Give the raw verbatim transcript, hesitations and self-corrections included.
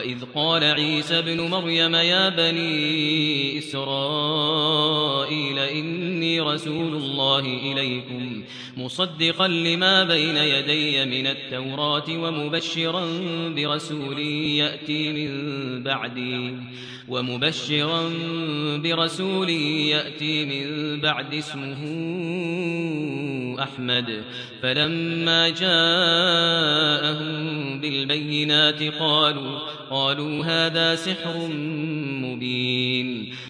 وإذ قال عيسى ابن مريم يا بني إسرائيل إني رسول الله إليكم مصدقا لما بين يدي من التوراة ومبشرا برسول يأتي من بعدي ومبشرا برسول يأتي من بعد اسمه أحمد. فلما جاءهم بالبينات قالوا قالوا هذا سحر مبين.